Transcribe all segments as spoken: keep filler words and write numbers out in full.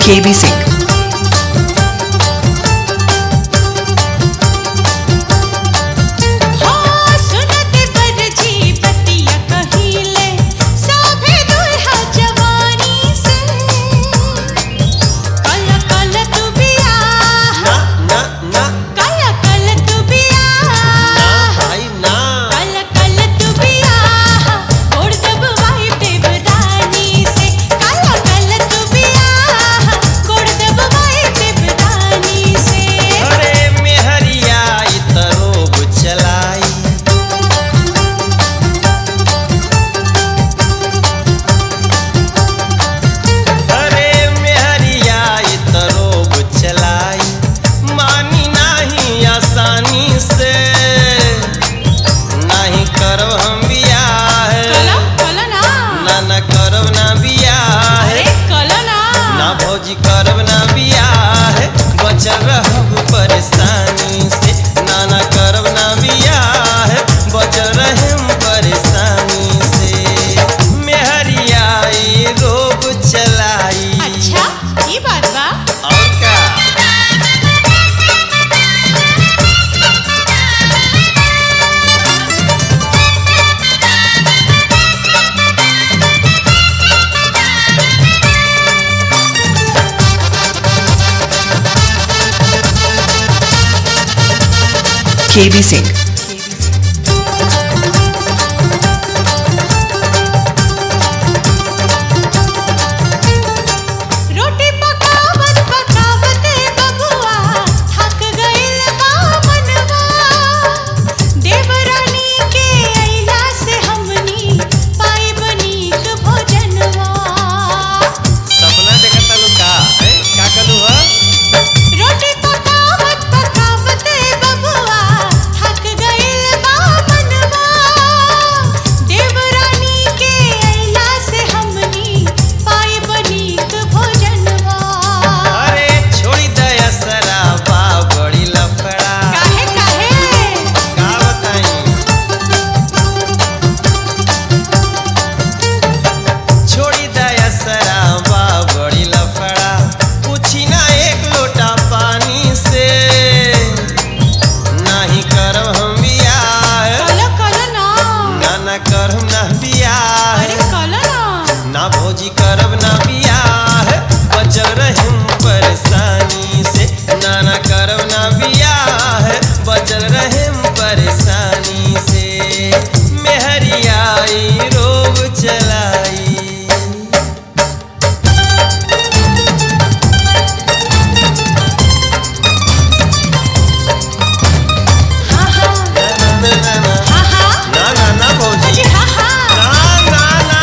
के बी सिंह। भौजी करब ना बियाह बचल रहब परेशानी से, नाना करब ना बियाह बचल रहम परेशानी से। मेहरिया ई रोब चलाई। अच्छा ये बात बा। और का के बी सिंह। रोटी पकावत पकावत बबुआ थक गइल बा मनवा, देवरानी के अइला से हमनी पाइब नीक भोजनवा। सपना देखत लू का है का कलू ह? रोटी पकावत पकावत बबुआ थक गइल बा मनवा, देवरानी के अइला से हमनी पाइब नीक भोजनवा। अरे छोड़ी दया सराबा बड़ी लफड़ा। काहे काहे का बताई छोड़ी दया सराबा बड़ी लफड़ा, पूछी ना एक लोटा पानी से, नहीं करब हम बियाह कलो कलो ना। ना ना करब ना बियाह अरे कलो ना। ना भौजी करब ना बियाह बचल रहम परेशानी से, ना ना करब ना बियाह बचल रहम परेशानी से। मेहरिया ई रोब चलाई। हाँ हाँ ना ना ना ना हाँ हाँ ना ना ना भौजी जी हाँ हाँ। ना ना ना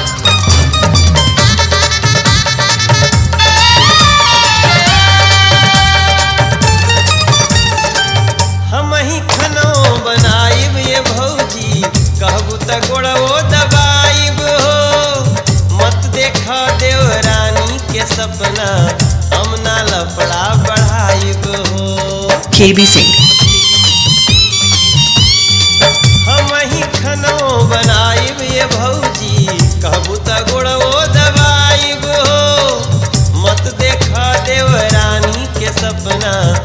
हम ही खनो बनाइब ये भौजी, कहबू त गोड़वो दबाइब हो। मत देखा देवरानी के सपना, हम ना लफड़ा बढ़ाइब हो। के बी सिंह। हम ही खनो बनाइब ये भौजी, कहबू त गोड़वो दबाइब हो। मत देखा देवरानी के सपना,